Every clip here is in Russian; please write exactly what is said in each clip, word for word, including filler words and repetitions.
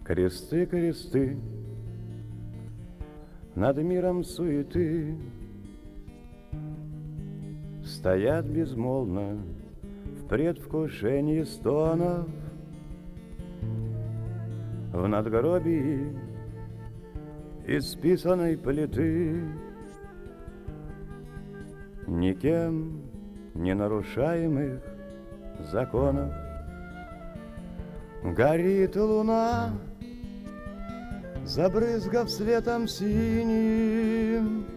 Кресты, кресты, над миром суеты стоят безмолвно в предвкушении стонов. В надгробии исписанной плиты никем не нарушаемых законов горит луна, забрызгав светом синим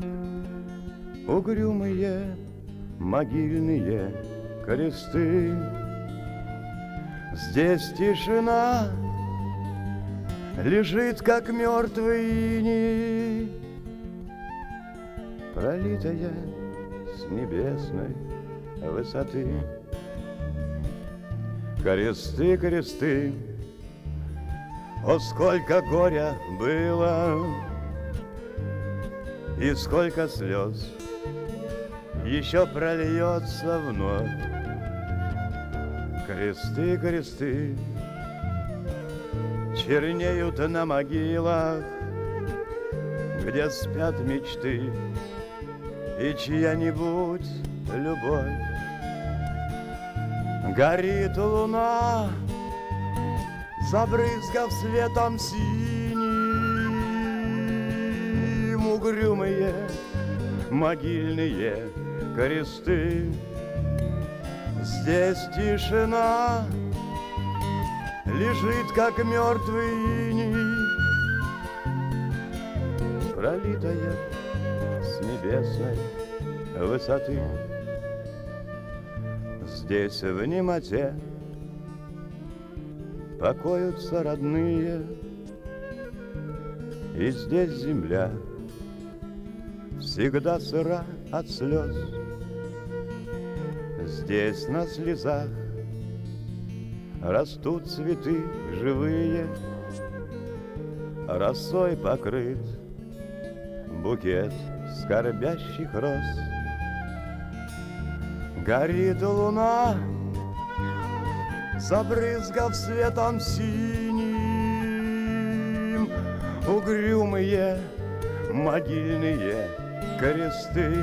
угрюмые могильные кресты. Здесь тишина лежит, как мертвый иней, пролитая с небесной высоты. Кресты, кресты, о, сколько горя было, и сколько слез еще прольется вновь. Кресты, кресты чернеют на могилах, где спят мечты и чья-нибудь любовь. Горит луна, забрызгав светом синим угрюмые могильные кресты. Здесь тишина лежит, как мертвый иней, пролитая с небесной высоты. Здесь в немоте покоятся родные, и здесь земля всегда сыра от слез. Здесь на слезах растут цветы живые, росой покрыт букет скорбящих роз. Горит луна, забрызгав светом синим угрюмые могильные кресты.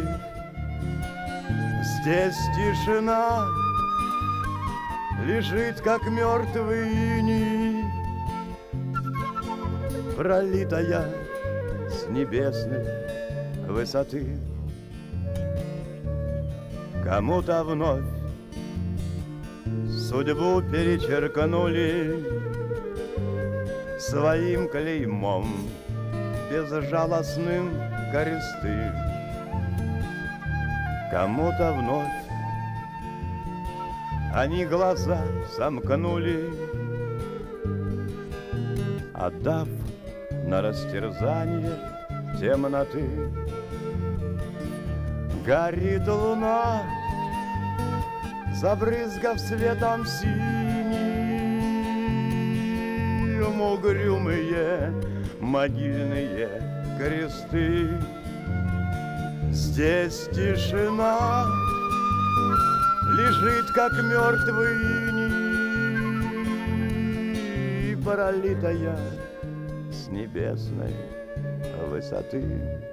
Здесь тишина лежит, как мертвый иней, пролитая с небесной высоты. Кому-то вновь судьбу перечеркнули своим клеймом безжалостным кресты. Кому-то вновь они глаза сомкнули, отдав на растерзание темноты. Горит луна, забрызгав светом синим угрюмые могильные кресты. Здесь тишина лежит, как мертвый иней, пролитая с небесной высоты.